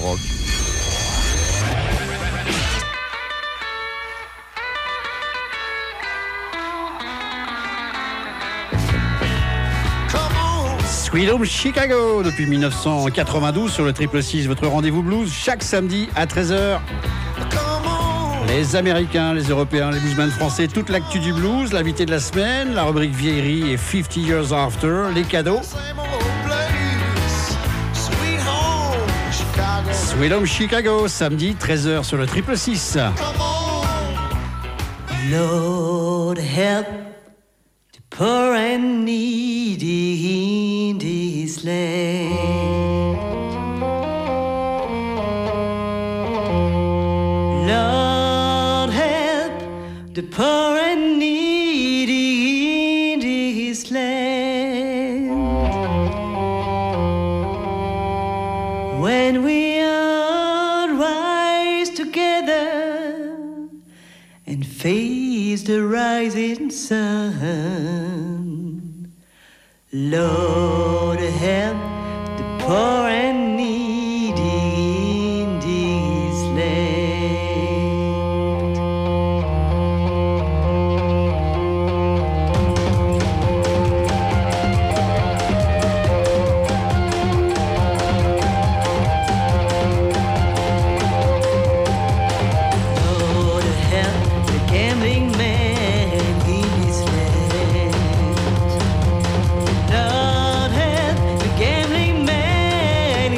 rock. Sweet Home Chicago depuis 1992 sur le 666, votre rendez-vous blues chaque samedi à 13h. Les Américains, les Européens, les bluesmen français, toute l'actu du blues, l'invité de la semaine, la rubrique vieillerie et 50 Years After, les cadeaux. Sweet Home Chicago, samedi 13h sur le 666. Lord help the poor and needy in this land. Lord help the poor and needy in this land. When we all rise together and face the rising sun, Lord help the poor and needy in this land. Lord help the gambling man in his land. Lord help the gambling man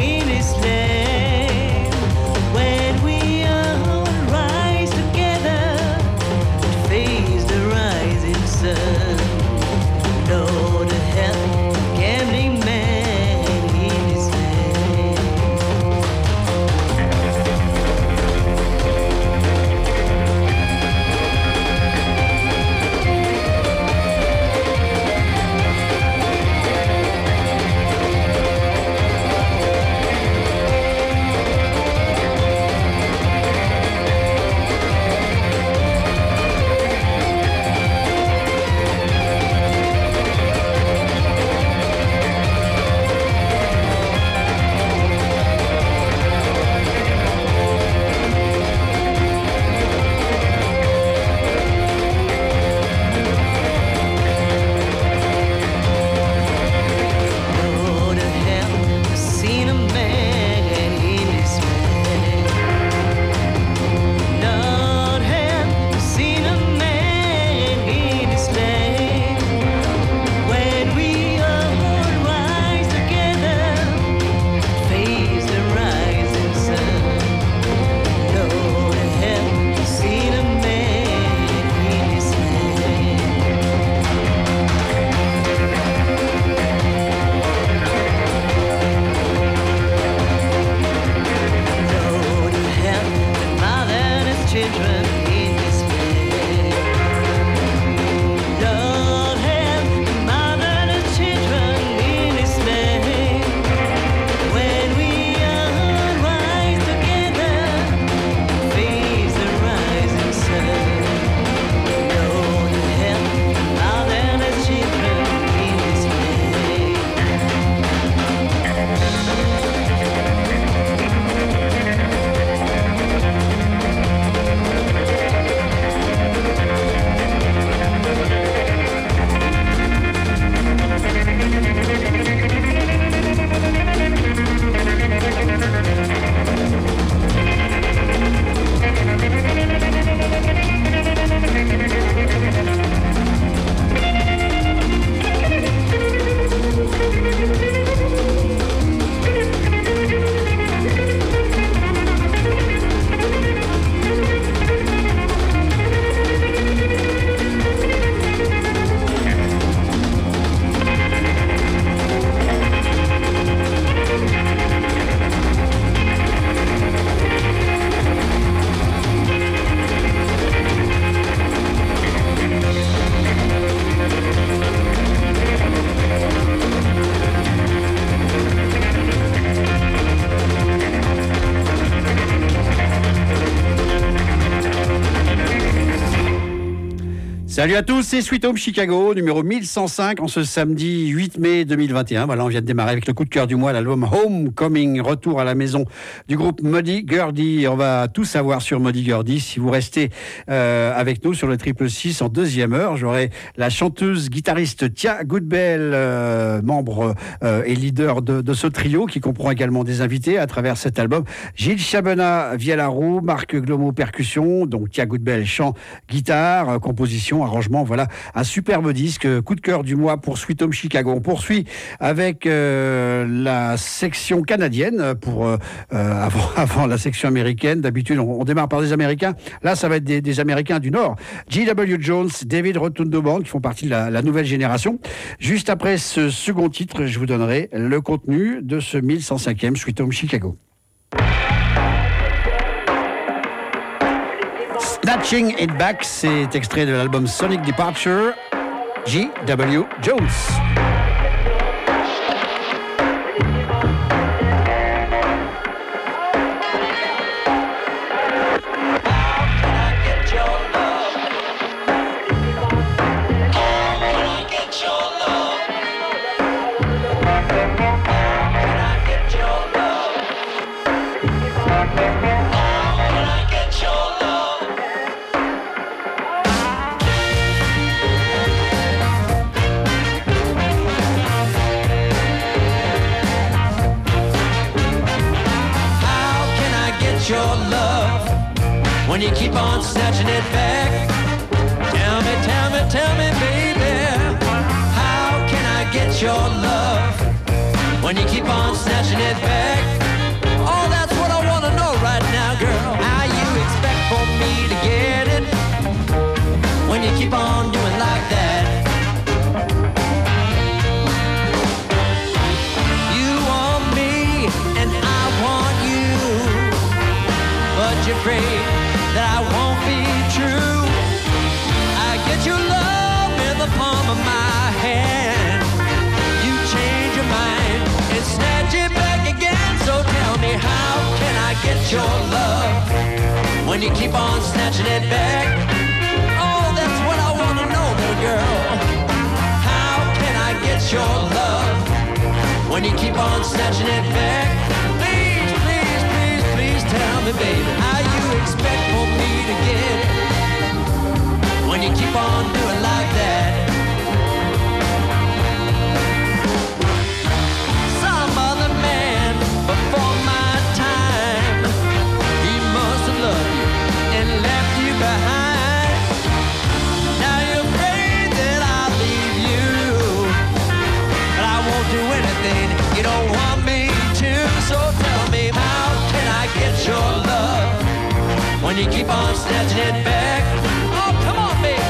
Salut à tous, c'est Sweet Home Chicago, numéro 1105, en ce samedi 8 mai 2021. Voilà, on vient de démarrer avec le coup de cœur du mois, l'album Homecoming, retour à la maison du groupe Muddy Gurdy. On va tout savoir sur Muddy Gurdy. Si vous restez avec nous sur le 666 en deuxième heure, j'aurai la chanteuse guitariste Tia Goodbell, membre et leader de ce trio, qui comprend également des invités à travers cet album. Gilles Chabena, vielle à roue, Marc Glomo, percussion, donc Tia Goodbell, chant, guitare, composition, arrangement, voilà, un superbe disque, coup de cœur du mois pour Sweet Home Chicago. On poursuit avec la section canadienne pour avant la section américaine. D'habitude, on démarre par des Américains. Là, ça va être des Américains du Nord. G.W. Jones, David Rotundo Band, qui font partie de la nouvelle génération. Juste après ce second titre, je vous donnerai le contenu de ce 1105e Sweet Home Chicago. Snatching It Back, c'est extrait de l'album Sonic Departure, G.W. Jones. When you keep on snatching it back, tell me, baby, how can I get your love? When you keep on snatching it back, oh, that's what I wanna know right now, girl. How you expect for me to get it when you keep on doing like that? You want me and I want you, but you're afraid that I won't be true. I get your love in the palm of my hand. You change your mind and snatch it back again. So tell me, how can I get your love when you keep on snatching it back? Oh, that's what I want to know, little girl. How can I get your love when you keep on snatching it back? Please, please, please, please tell me, baby, how you expect for me to get it when you keep on doing like that? Some other man before my time, he must have loved you and left you behind. Now you're afraid that I'll leave you, but I won't do anything you don't want me to. So tell me, how can I get your love when you keep on snatching it back? Oh, come on, baby.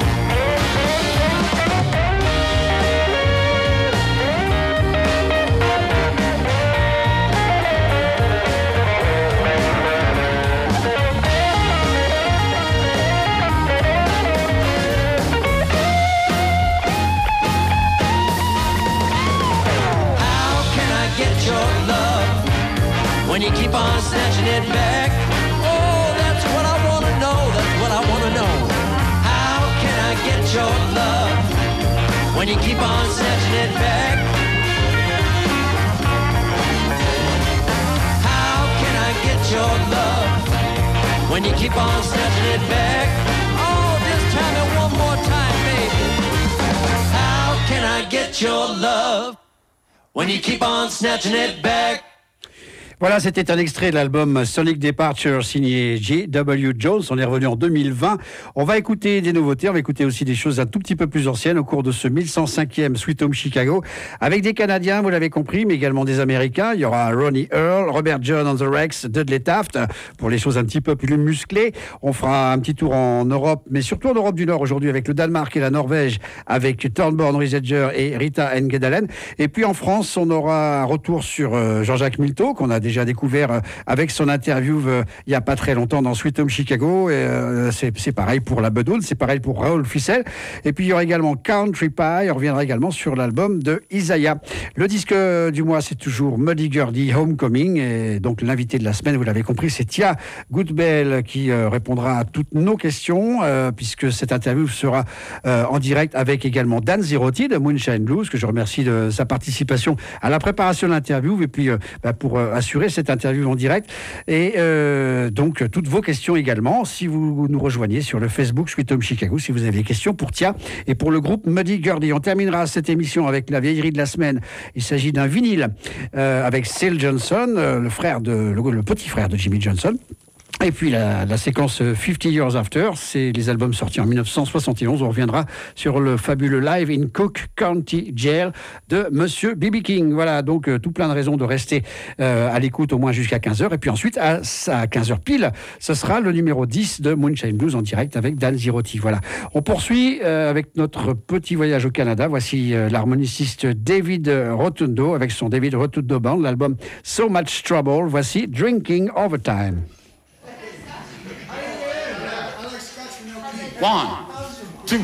How can I get your love when you keep on snatching it back? Your love when you keep on snatching it back. How can I get your love when you keep on snatching it back? Oh, just tell me one more time, baby. How can I get your love when you keep on snatching it back? Voilà, c'était un extrait de l'album Sonic Departure signé G.W. Jones. On est revenu en 2020. On va écouter des nouveautés, on va écouter aussi des choses un tout petit peu plus anciennes au cours de ce 1105e Sweet Home Chicago, avec des Canadiens, vous l'avez compris, mais également des Américains. Il y aura Ronnie Earl, Robert John on the Rex, Dudley Taft, pour les choses un petit peu plus musclées. On fera un petit tour en Europe, mais surtout en Europe du Nord aujourd'hui, avec le Danemark et la Norvège, avec Thornborn Risetger et Rita Engedalen. Et puis en France, on aura un retour sur Jean-Jacques Milteau, qu'on a déjà découvert avec son interview il n'y a pas très longtemps dans Sweet Home Chicago. C'est pareil pour la Bedoune, c'est pareil pour Raoul Ficel. Et puis il y aura également Country Pie, on reviendra également sur l'album de Isaiah. Le disque du mois, c'est toujours Muddy Gurdy Homecoming. Et donc l'invité de la semaine, vous l'avez compris, c'est Tia Goodbell qui répondra à toutes nos questions, puisque cette interview sera en direct avec également Dan Zerotti de Moonshine Blues, que je remercie de sa participation à la préparation de l'interview et puis pour assurer cette interview en direct. Et donc toutes vos questions également, si vous nous rejoignez sur le Facebook Sweet Home Chicago, si vous avez des questions pour Tia et pour le groupe Muddy Gurdy. On terminera cette émission avec la vieillerie de la semaine. Il s'agit d'un vinyle avec Syl Johnson, le petit frère de Jimmy Johnson. Et puis la séquence 50 Years After, c'est les albums sortis en 1971. On reviendra sur le fabuleux Live in Cook County Jail de Monsieur B.B. King. Voilà, donc tout plein de raisons de rester à l'écoute au moins jusqu'à 15h. Et puis ensuite, à 15h pile, ce sera le numéro 10 de Moonshine Blues en direct avec Dan Zerotti. Voilà. On poursuit avec notre petit voyage au Canada. Voici l'harmoniciste David Rotundo avec son David Rotundo Band, l'album So Much Trouble. Voici Drinking Overtime. 1, 2, 1, 2, 3.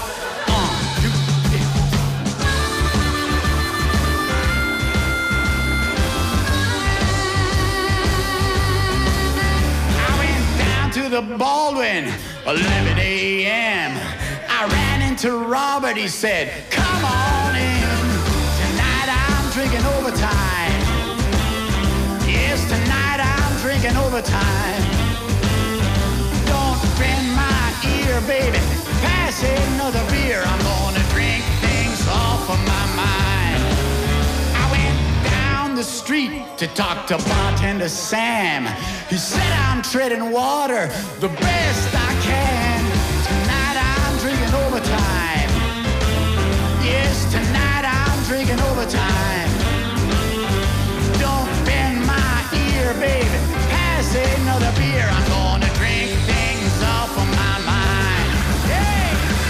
I went down to the Baldwin, 11 a.m. I ran into Robert, he said, come on in. Tonight I'm drinking overtime. Yes, tonight I'm drinking overtime. Don't bend my ear, baby, pass another beer. I'm gonna drink things off of my mind. I went down the street to talk to bartender Sam. He said I'm treading water the best I can. Tonight I'm drinking overtime. Yes, tonight I'm drinking overtime. Don't bend my ear, baby, pass another beer. I'm gonna drink things off of my mind. Hey!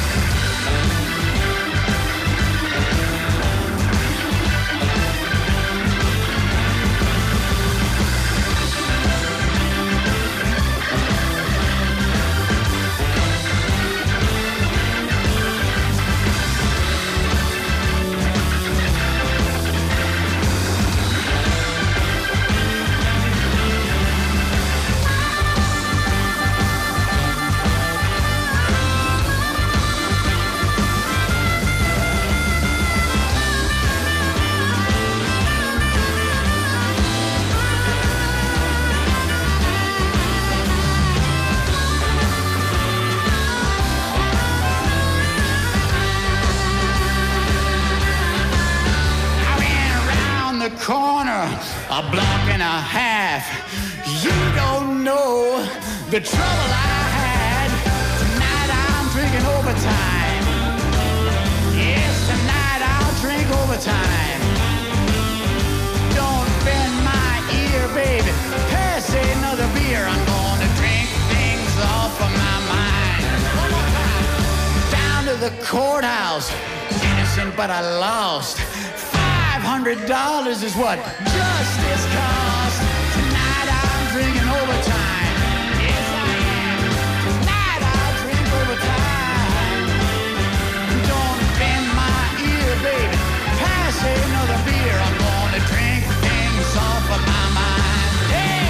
Corner, a block and a half. You don't know the trouble I had. Tonight I'm drinking overtime. Yes, tonight I'll drink overtime. Don't bend my ear, baby, pass another beer. I'm gonna drink things off of my mind. One more time. Down to the courthouse, innocent but I lost. $500 is what justice costs. Tonight I'm drinking overtime. Yes, I am. Tonight I'll drink overtime. Don't bend my ear, baby, pass another beer. I'm gonna drink things off of my mind. Hey!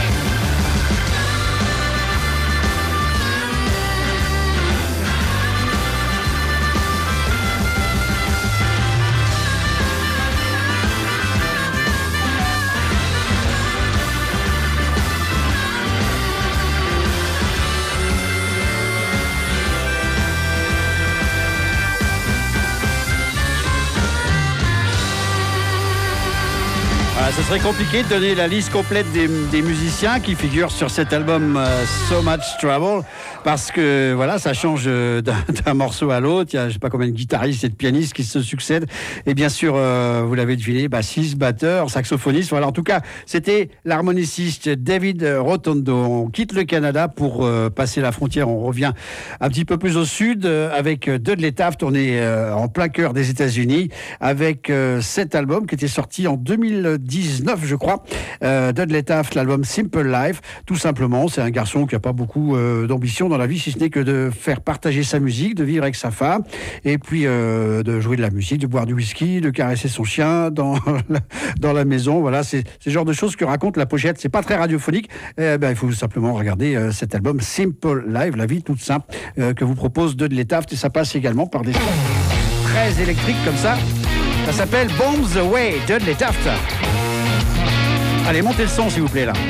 Ce serait compliqué de donner la liste complète des musiciens qui figurent sur cet album So Much Trouble, parce que voilà, ça change d'un morceau à l'autre. Il y a je sais pas combien de guitaristes et de pianistes qui se succèdent, et bien sûr vous l'avez deviné, 6 batteurs, saxophonistes. Voilà, en tout cas c'était l'harmoniciste David Rotundo. On quitte le Canada pour passer la frontière. On revient un petit peu plus au sud avec Dudley Taft. On est en plein cœur des États-Unis avec cet album qui était sorti en 2019 79, je crois. Dudley Taft, l'album Simple Life. Tout simplement, c'est un garçon qui n'a pas beaucoup d'ambition dans la vie, si ce n'est que de faire partager sa musique, de vivre avec sa femme, et puis de jouer de la musique, de boire du whisky, de caresser son chien dans la maison. Voilà, c'est ce genre de choses que raconte la pochette. C'est pas très radiophonique. Il faut simplement regarder cet album Simple Life, la vie toute simple, que vous propose Dudley Taft, et ça passe également par des sons très électriques comme ça. Ça s'appelle Bombs Away, Dudley Taft. Allez, montez le son s'il vous plaît là.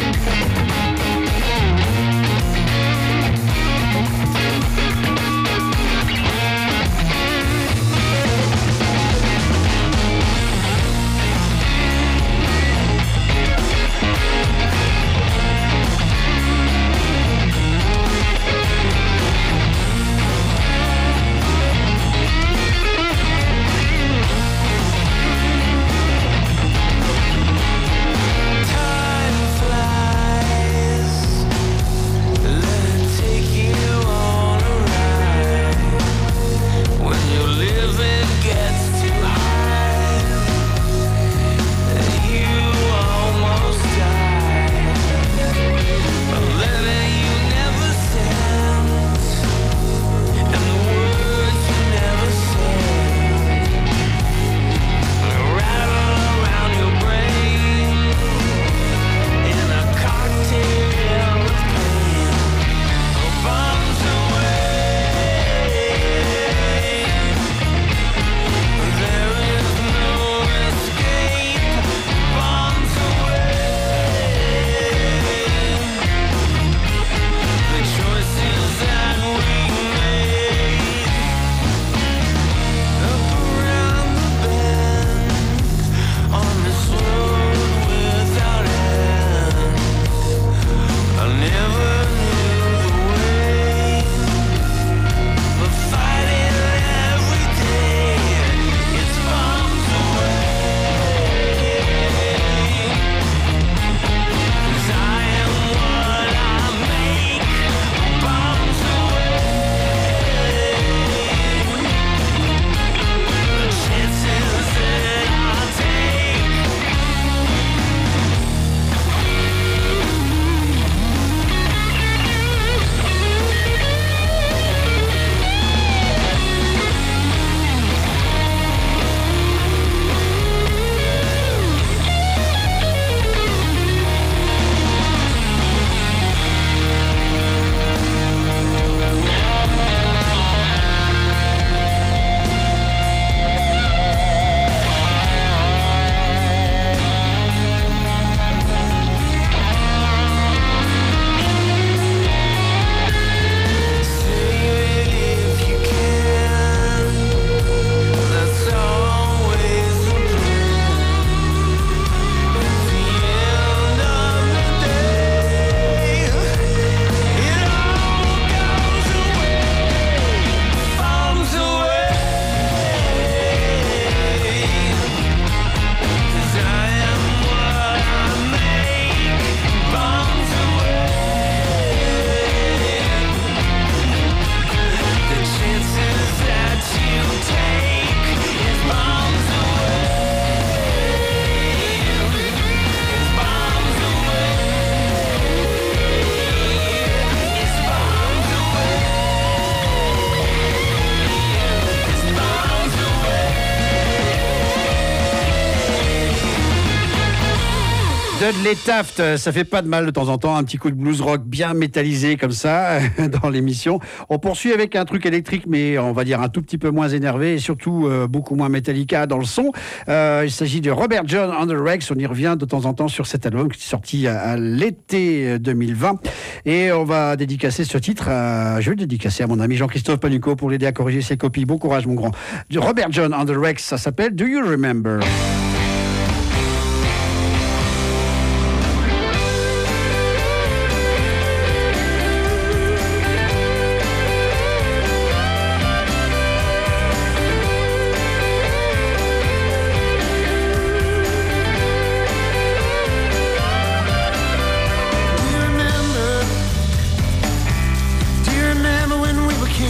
Dudley Taft, ça fait pas de mal de temps en temps, un petit coup de blues rock bien métallisé comme ça dans l'émission. On poursuit avec un truc électrique, mais on va dire un tout petit peu moins énervé et surtout beaucoup moins Metallica dans le son. Il s'agit de Robert John on the Rex. On y revient de temps en temps sur cet album qui est sorti à l'été 2020. Et on va dédicacer ce titre, je vais le dédicacer à mon ami Jean-Christophe Panucco pour l'aider à corriger ses copies. Bon courage mon grand. De Robert John on the Rex, ça s'appelle Do You Remember?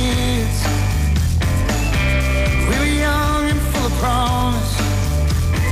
Promise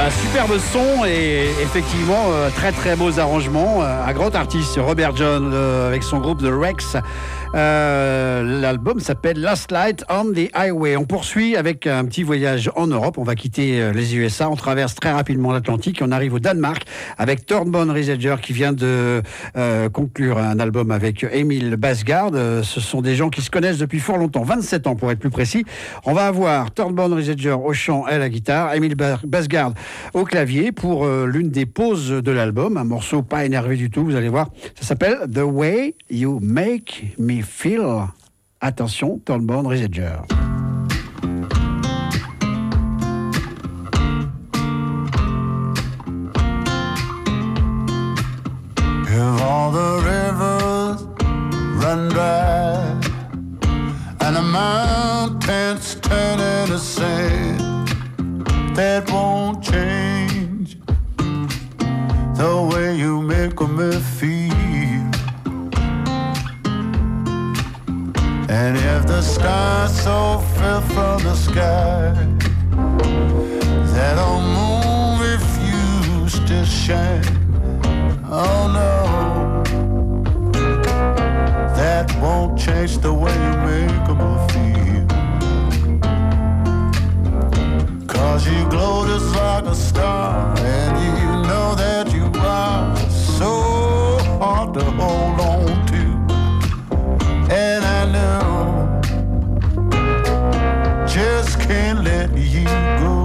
Voilà, superbe son et effectivement très très beaux arrangements. Un grand artiste, Robert John, avec son groupe The Rex. L'album s'appelle Last Light on the Highway. On poursuit avec un petit voyage en Europe. On va quitter les USA. On traverse très rapidement l'Atlantique. On arrive au Danemark avec Thornbone Rieseger qui vient de conclure un album avec Emil Basgaard. Ce sont des gens qui se connaissent depuis fort longtemps, 27 ans pour être plus précis. On va avoir Thornbone Rieseger au chant et à la guitare, Emil Basgaard au clavier pour l'une des pauses de l'album. Un morceau pas énervé du tout, vous allez voir. Ça s'appelle The Way You Make Me Feel. Attention, Thornbone Rieseger. If all the rivers run dry and the mountains turn into sand, that won't change the way you make me feel. And if the stars so fell from the sky that old moon refused to shine, oh no, that won't change the way you make me feel. 'Cause you glow just like a star, and you know that you are so hard to hold on to. And I know just can't let you go.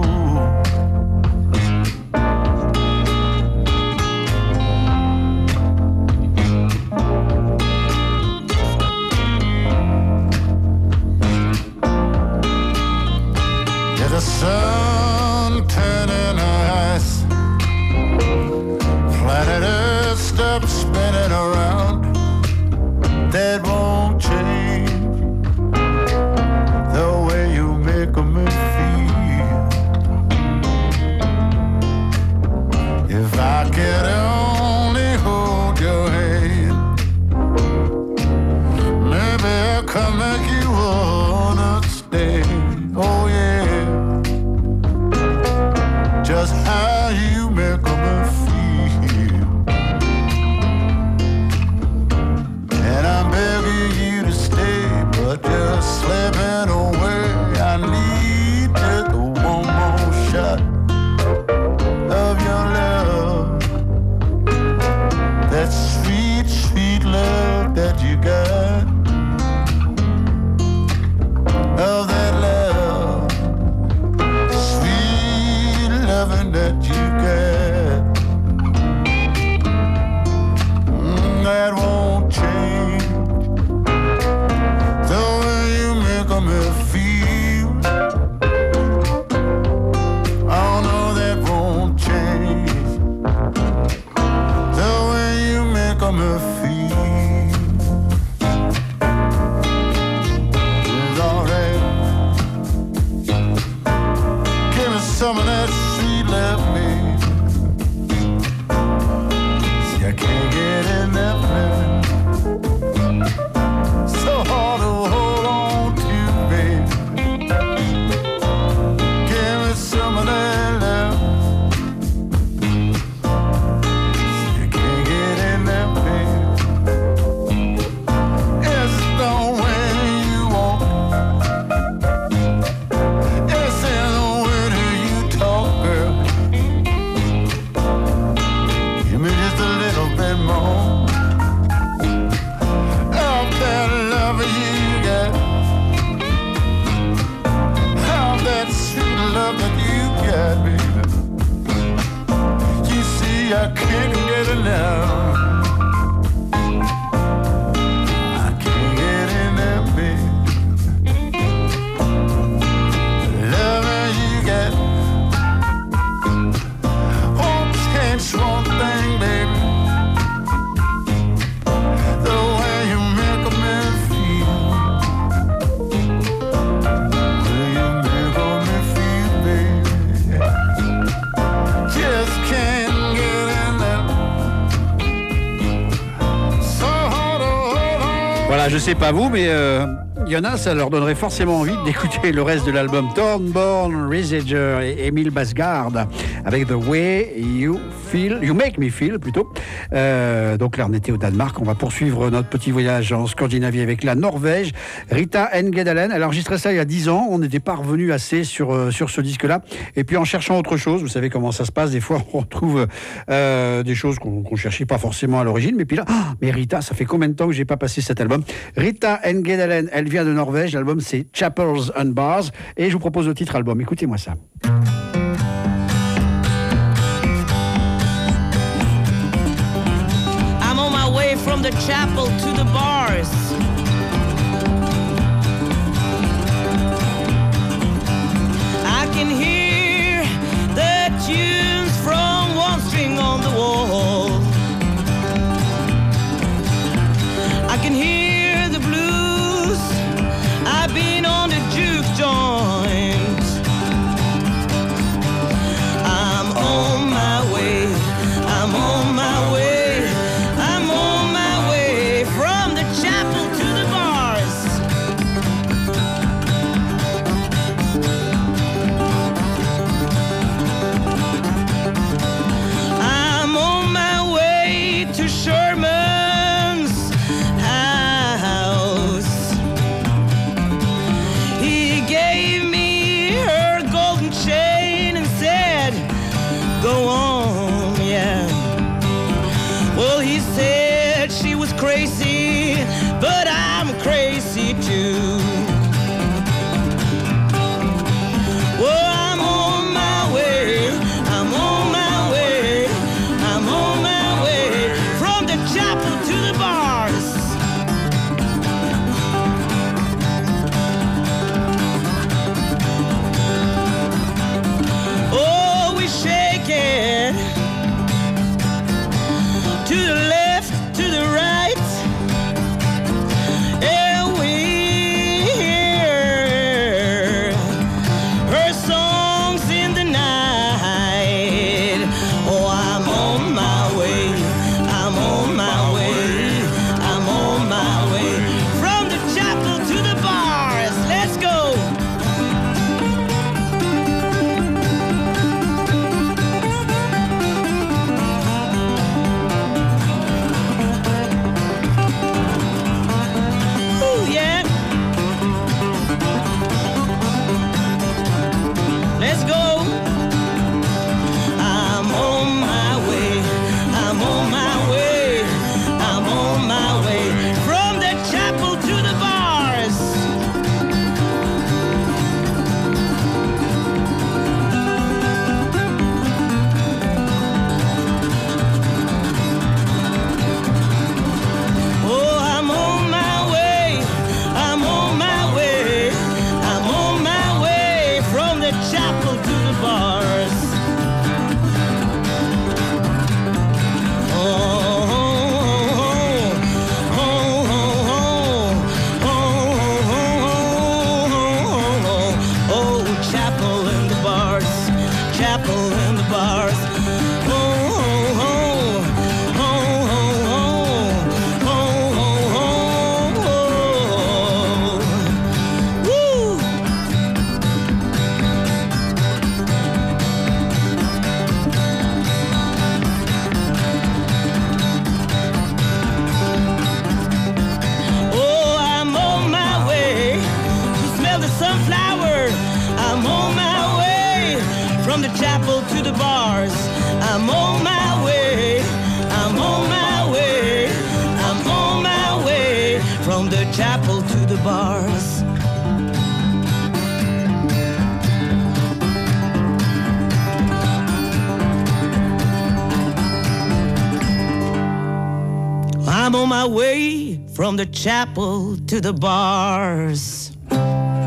The sun turning ice, planet Earth stops spinning around. That won't change the way you make me feel. If I could only hold your hand, maybe I can make you understand. Oh yeah, just how you make me feel. And I'm begging you to stay, but you're slipping away. I need just one more shot of your love, that sweet, sweet love that you got, of that love, sweet loving that you got. That won't change the way you make me feel. Oh no, that won't change the way you make me feel. It's alright. Give me some of that sweet love, baby. See, I can't get enough now. So hard to hold on to, baby. Give me some of that love. See, I can't get enough, baby. It's the way you walk. It's in the way that you talk, girl. Give me just a little bit more of that love you got, of that sweet love that you got, baby. You see, I can't get enough. I can't get enough, baby. The love you got won't change one thing, baby. The way you make me feel, the way you make me feel, baby. Just can't get enough. So hard to hold on. Voilà, je sais pas vous, mais il y en a, ça leur donnerait forcément envie d'écouter le reste de l'album Thornborn, Reisager et Emile Basgard avec The Way You Make Me Feel plutôt. Donc là, on était au Danemark. On va poursuivre notre petit voyage en Scandinavie avec la Norvège. Rita Engedalen, elle a enregistré ça il y a 10 ans. On n'était pas revenu assez sur ce disque-là. Et puis en cherchant autre chose, vous savez comment ça se passe. Des fois, on retrouve des choses qu'on cherchait pas forcément à l'origine. Mais puis là, mais Rita, ça fait combien de temps que j'ai pas passé cet album? Rita Engedalen, elle vient de Norvège. L'album, c'est Chapels and Bars. Et je vous propose le titre album. Écoutez-moi ça. I'm on my way from the chapel to the bars. I can hear the tunes from one string on the wall. I can hear the blues. I've been on the juke joint. I'm on my way. I'm on my way. I'm on my way from the chapel to the bars. I'm on my way to Sherman's house. He gave me her golden chain and said, go on, yeah. Well, he said she was crazy, but I'm crazy too. Well, I'm on my way. I'm on my way. I'm on my way from the chapel to the bars. Oh, we shake it to the left, to the right. And we hear her songs in the night. Oh, I'm on my way. I'm on my way. I'm on my way from the chapel to the bars. Let's go. Ooh, yeah. Let's go. I'm on my way. I'm on my way. I'm on my way from the chapel to the bars. Oh, I'm on my way. I'm on my way. I'm on my way from the chapel to the bars. Oh, chapel in the bars, chapel in the bars. Woo! Oh, I'm on my way to smell the sunflower. I'm on my way from the chapel to the bars. I'm on my way. I'm on my way. I'm on my way from the chapel to the bars. I'm on my way from the chapel to the bars.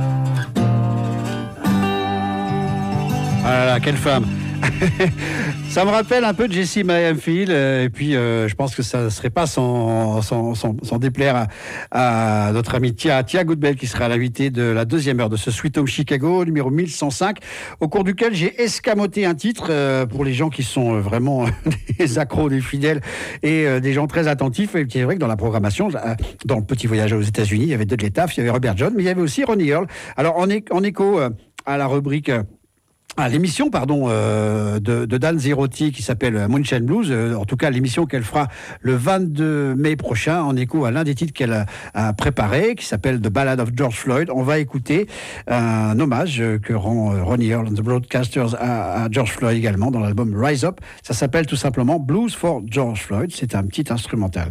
Ah là là, quelle femme. Ça me rappelle un peu de Jessie Mayfield, et puis je pense que ça ne serait pas sans déplaire à notre ami Tia Goodbell, qui sera l'invité de la deuxième heure de ce Sweet Home Chicago, numéro 1105, au cours duquel j'ai escamoté un titre pour les gens qui sont vraiment des accros, des fidèles et des gens très attentifs. Et c'est vrai que dans la programmation, dans le petit voyage aux États-Unis, il y avait Dudley Taft, il y avait Robert John, mais il y avait aussi Ronnie Earl. Alors en écho à la rubrique... à l'émission de Dan Zerotti qui s'appelle Moonshine Blues, en tout cas l'émission qu'elle fera le 22 mai prochain en écho à l'un des titres qu'elle a préparé, qui s'appelle The Ballad of George Floyd. On va écouter un hommage que rend Ronnie Earl and the Broadcasters à George Floyd également dans l'album Rise Up. Ça s'appelle tout simplement Blues for George Floyd. C'est un petit instrumental.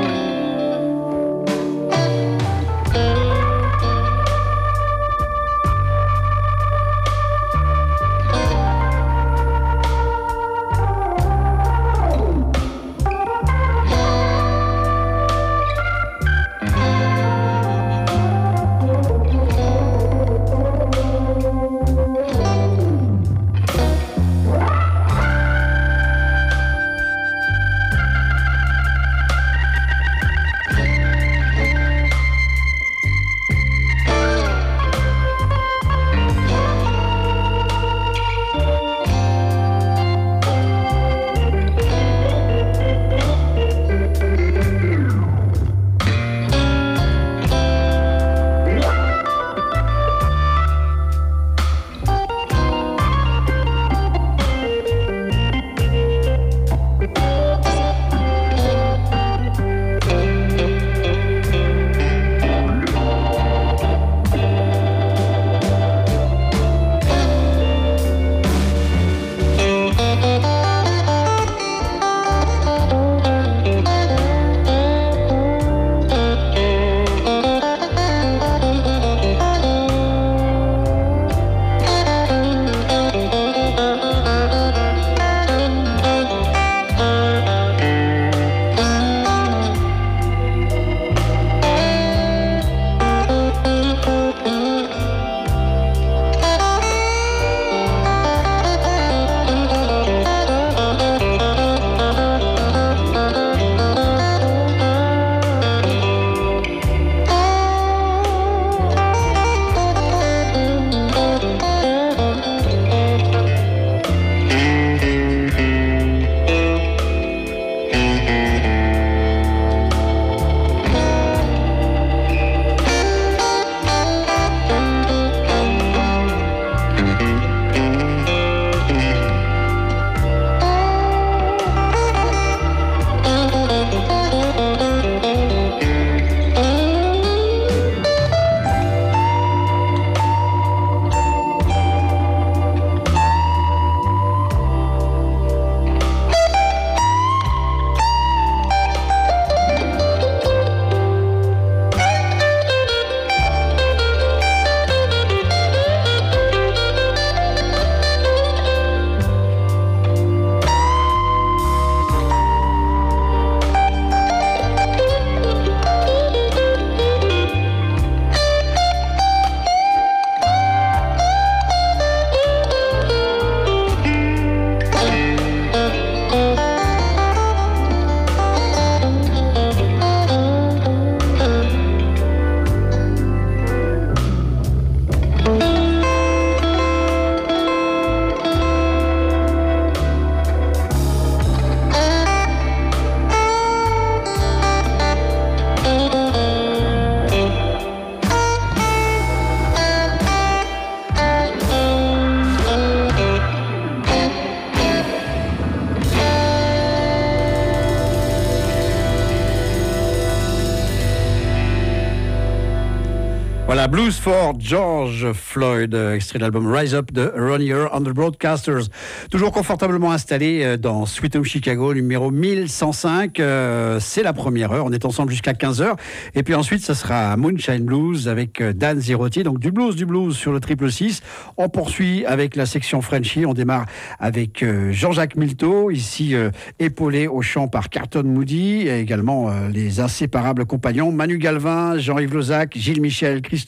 Voilà, Blues for George Floyd, extrait de l'album Rise Up de Ronnie Earl and the Broadcasters. Toujours confortablement installé dans Sweet Home Chicago, numéro 1105. C'est la première heure, on est ensemble jusqu'à 15h. Et puis ensuite, ça sera Moonshine Blues avec Dan Zerotti. Donc du blues sur le 666. On poursuit avec la section Frenchy. On démarre avec Jean-Jacques Milteau, ici épaulé au chant par Carlton Moody. Et également les inséparables compagnons Manu Galvin, Jean-Yves Lozac, Gilles Michel, Christophe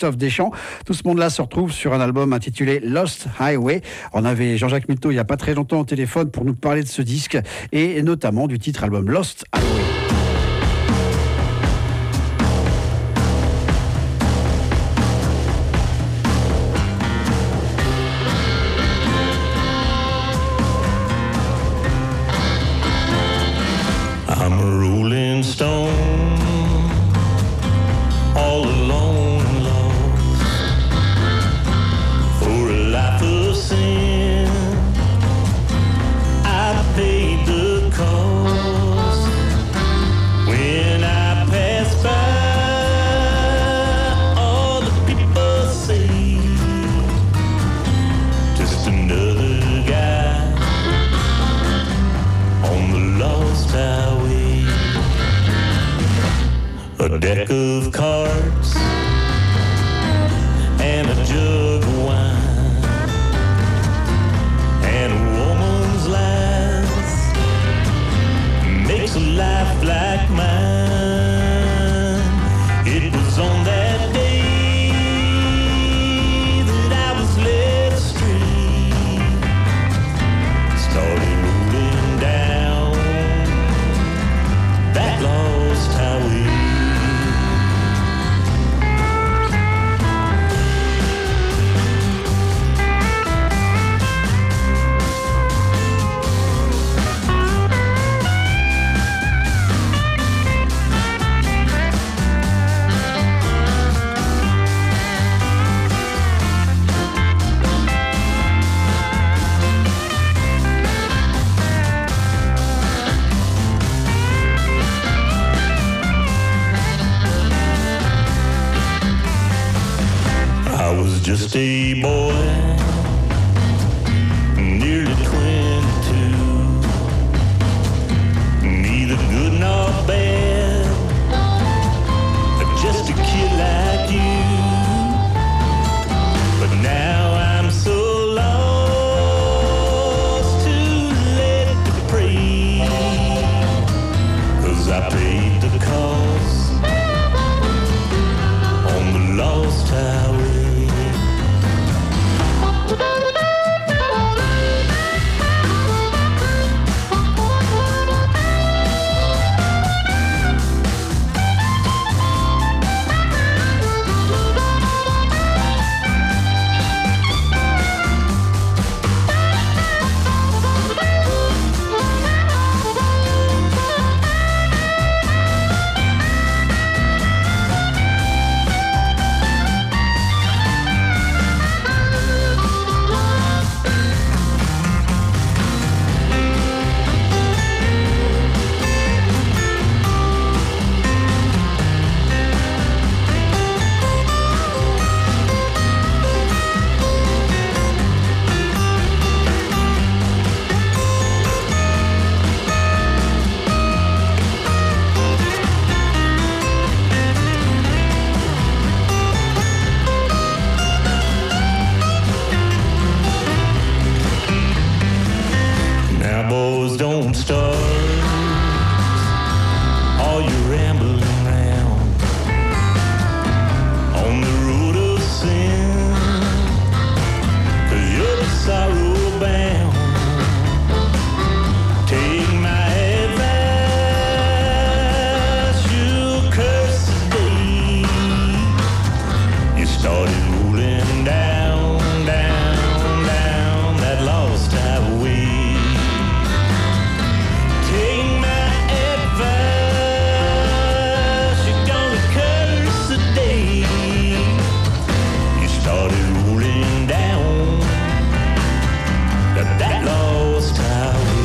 Christophe Deschamps. Tout ce monde-là se retrouve sur un album intitulé Lost Highway. On avait Jean-Jacques Milteau il n'y a pas très longtemps au téléphone pour nous parler de ce disque et notamment du titre album Lost Highway. I'm a rolling stone, all alone in love, for a life of sin. I paid the cost when I pass by. All the people say, just another guy on the lost highway. A deck of cards and a jug of wine and a woman's lies makes a life like mine. It was on that day that I was led astray, started rolling down that lost highway. I was just a boy, nearly 22, neither good nor bad, just a kid like you. But now I'm so lost, too late to pray, 'cause I paid the cost on the lost highway. Now boys, don't start all you rambling round on the road of sin, 'cause you're sorrow bound. Take my advice, you'll curse the day you started rolling down, down, down that lost highway. Take my advice, you're gonna curse the day you started rolling down that lost highway.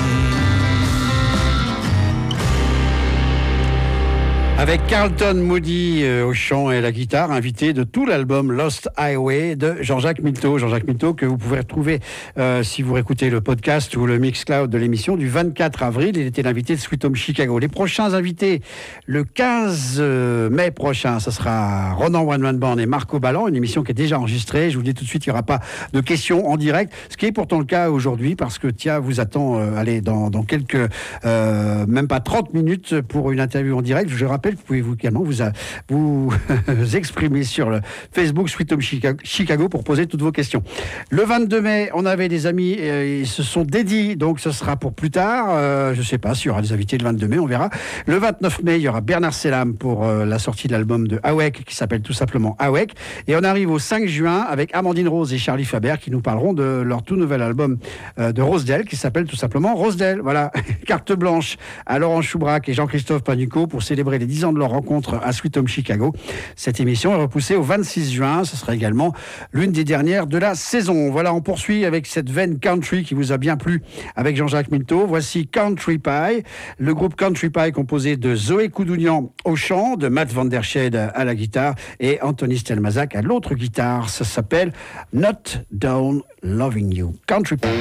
Avec Carlton Moody au chant et à la guitare, invité de tout l'album Lost Highway de Jean-Jacques Milteau. Jean-Jacques Milteau que vous pouvez retrouver si vous réécoutez le podcast ou le Mixcloud de l'émission du 24 avril. Il était l'invité de Sweet Home Chicago. Les prochains invités, le 15 mai prochain, ce sera Ronan One Man Band et Marco Ballan, une émission qui est déjà enregistrée. Je vous dis tout de suite, il n'y aura pas de questions en direct, ce qui est pourtant le cas aujourd'hui parce que Tia vous attend dans quelques, même pas 30 minutes pour une interview en direct. Je rappelle rappelle, vous pouvez également vous exprimer sur le Facebook Sweet Home Chicago pour poser toutes vos questions. Le 22 mai, on avait des amis, ils se sont dédiés, donc ce sera pour plus tard. Je ne sais pas s'il y aura des invités le 22 mai, on verra. Le 29 mai, il y aura Bernard Selam pour la sortie de l'album de Awek, qui s'appelle tout simplement Awek. Et on arrive au 5 juin avec Amandine Rose et Charlie Faber qui nous parleront de leur tout nouvel album de Rosedale qui s'appelle tout simplement Rosedale. Voilà, carte blanche à Laurent Choubrac et Jean-Christophe Panucco pour célébrer les 10 ans de leur rencontre à Sweet Home Chicago. Cette émission est repoussée au 26 juin. Ce sera également l'une des dernières de la saison. Voilà, on poursuit avec cette veine country qui vous a bien plu avec Jean-Jacques Milteau. Voici Country Pie. Le groupe Country Pie composé de Zoé Koudounian au chant, de Matt Van Der Shed à la guitare et Anthony Stelmazak à l'autre guitare. Ça s'appelle Not Done Loving You. Country Pie.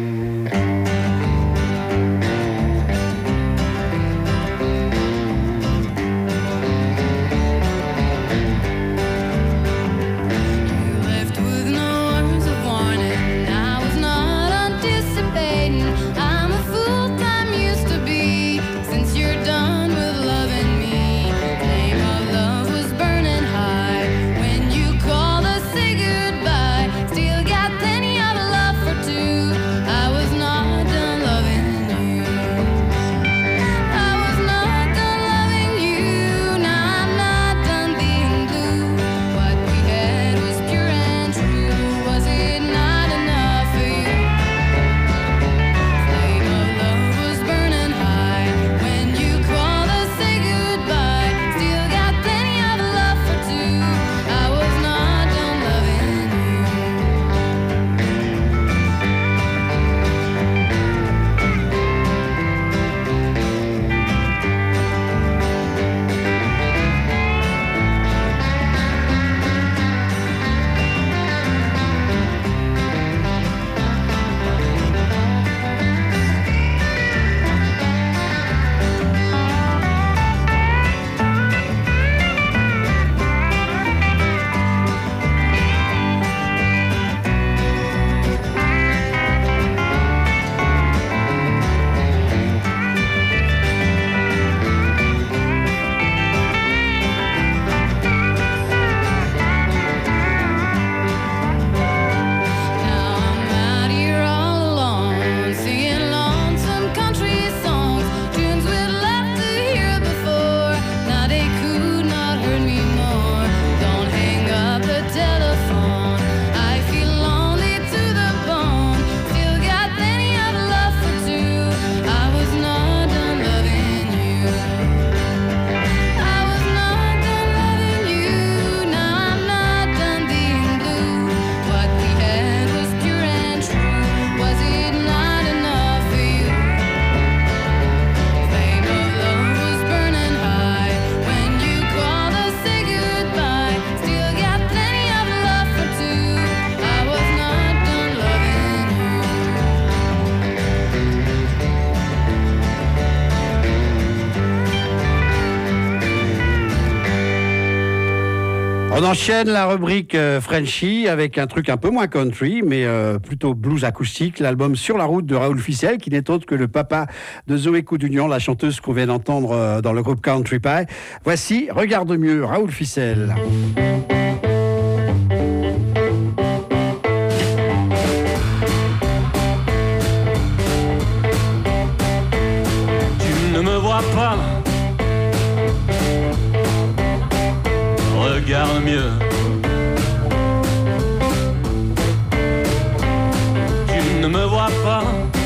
Still got plenty of love for two. I was not done On enchaîne la rubrique Frenchy avec un truc un peu moins country, mais plutôt blues acoustique. L'album Sur la route de Raoul Ficel, qui n'est autre que le papa de Zoé Koudounian, la chanteuse qu'on vient d'entendre dans le groupe Country Pie. Voici Regarde mieux, Raoul Ficel. Tu ne me vois pas. Regarde mieux. Tu ne me vois pas.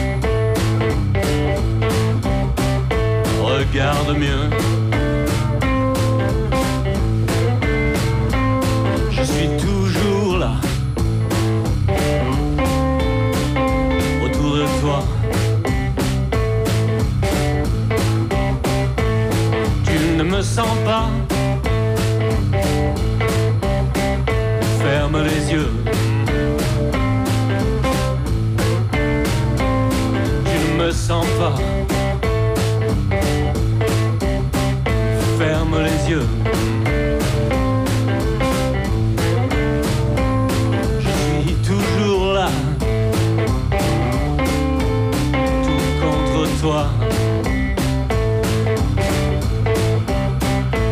Regarde mieux. Je suis toujours là. Autour de toi. Tu ne me sens pas. Ferme les yeux. Tu ne me sens pas. Ferme les yeux. Je suis toujours là. Tout contre toi.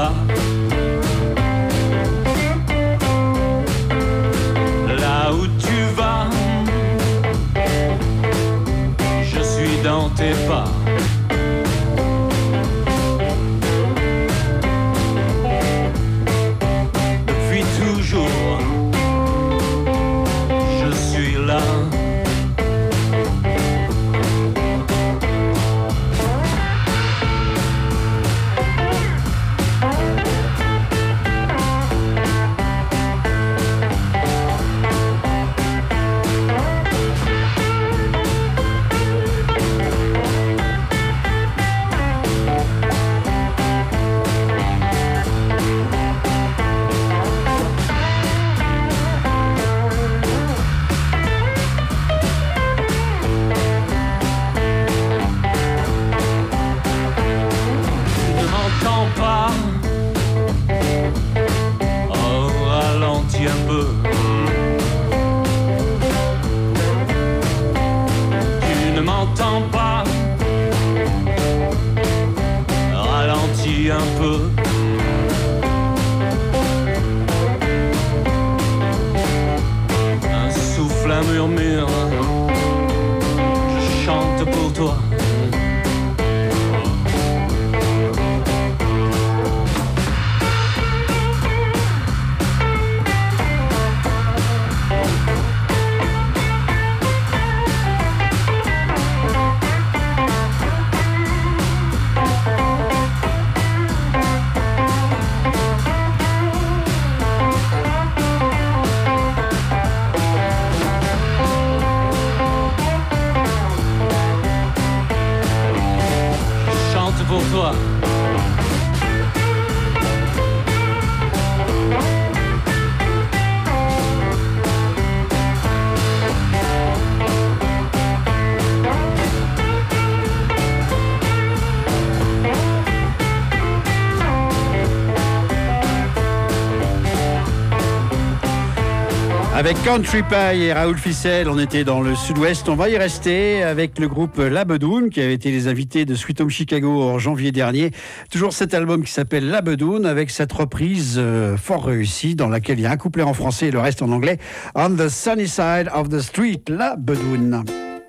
vas. Là où tu vas, je suis dans tes pas. Depuis toujours, je suis là. Avec Country Pie et Raoul Ficelle, on était dans le sud-ouest. On va y rester avec le groupe La Bedoune, qui avait été les invités de Sweet Home Chicago en janvier dernier. Toujours cet album qui s'appelle La Bedoune, avec cette reprise fort réussie, dans laquelle il y a un couplet en français et le reste en anglais. On the sunny side of the street, La Bedoune.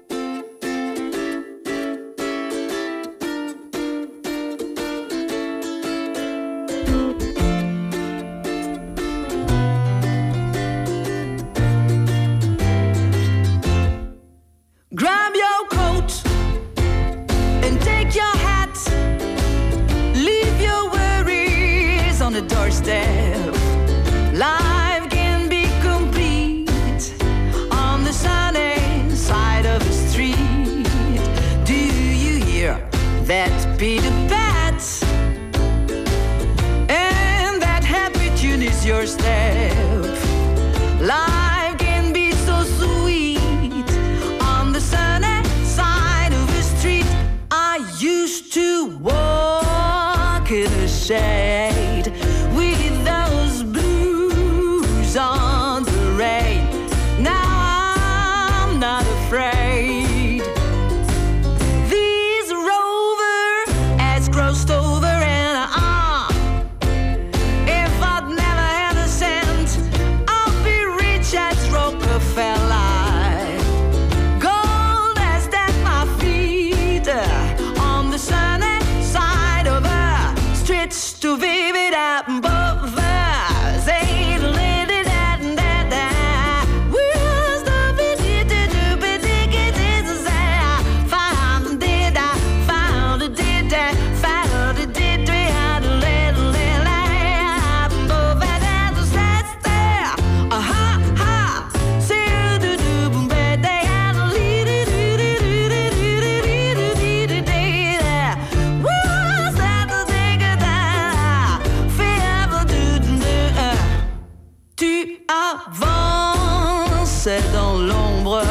Dans l'ombre,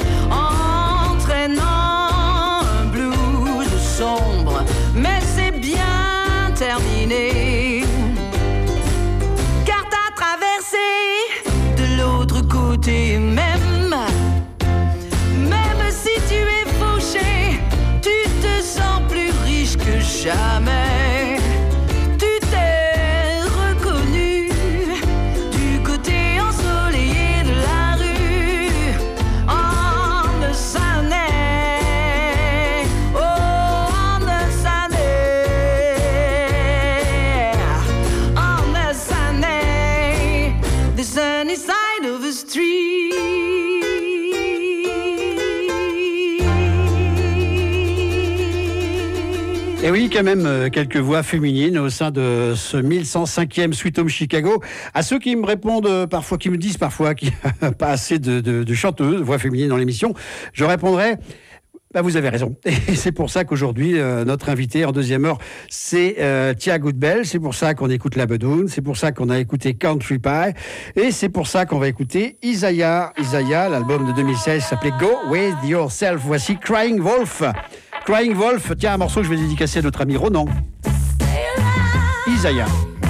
entraînant un blues sombre, mais c'est bien terminé, car t'as traversé de l'autre côté. Même si tu es fauché, tu te sens plus riche que jamais. Tu t'es Et oui, quand même, quelques voix féminines au sein de ce 1105e Sweet Home Chicago. À ceux qui me répondent parfois, qui me disent parfois qu'il n'y a pas assez de chanteuses, voix féminines dans l'émission, je répondrai... Bah, vous avez raison. Et c'est pour ça qu'aujourd'hui, notre invité en deuxième heure, c'est Tia Goodbell. C'est pour ça qu'on écoute la Bedoune. C'est pour ça qu'on a écouté Country Pie. Et c'est pour ça qu'on va écouter Isaiah. Isaiah, l'album de 2016 s'appelait Go With Yourself. Voici Crying Wolf. Crying Wolf, tiens, un morceau que je vais dédicacer à notre ami Ronan. Isaiah.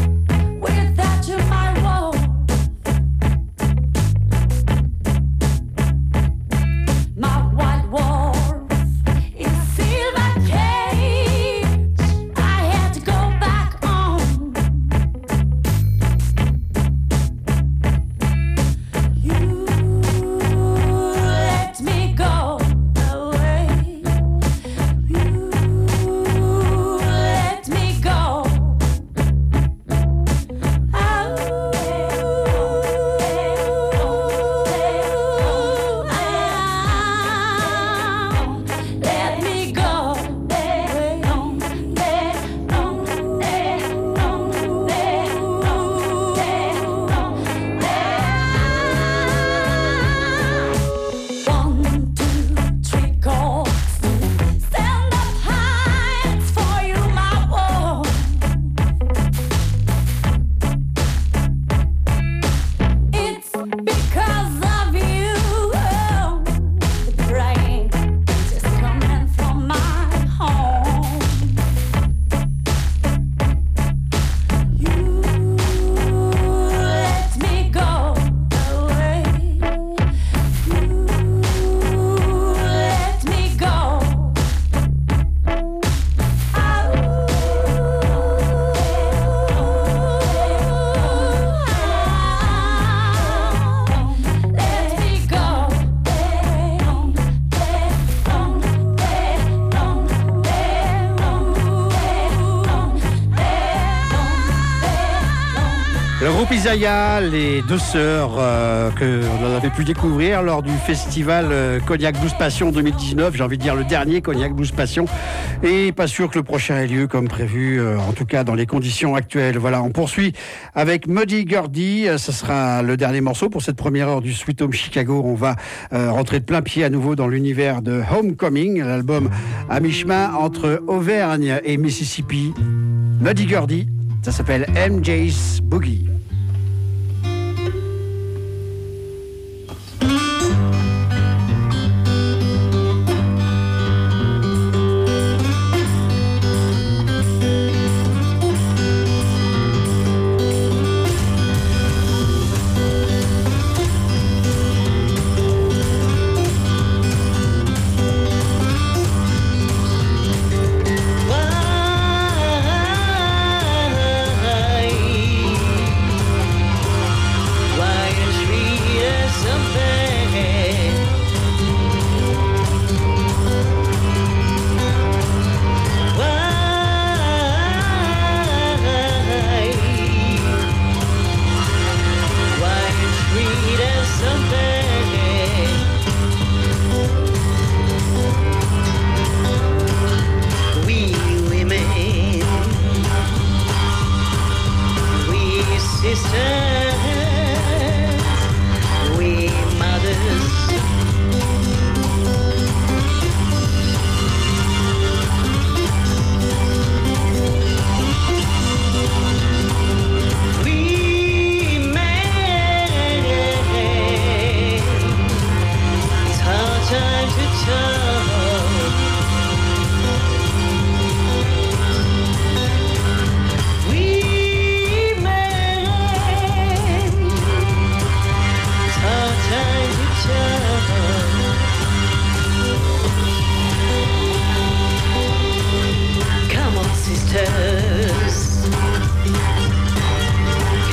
Isaiah, les deux sœurs que l'on avait pu découvrir lors du festival Cognac Blues Passion 2019, j'ai envie de dire le dernier Cognac Blues Passion, et pas sûr que le prochain ait lieu comme prévu, en tout cas dans les conditions actuelles. Voilà, on poursuit avec Muddy Gurdy, ce sera le dernier morceau pour cette première heure du Sweet Home Chicago. On va rentrer de plein pied à nouveau dans l'univers de Homecoming, l'album à mi-chemin entre Auvergne et Mississippi. Muddy Gurdy, ça s'appelle MJ's Boogie.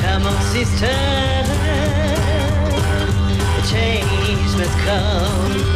Sister, the change must come.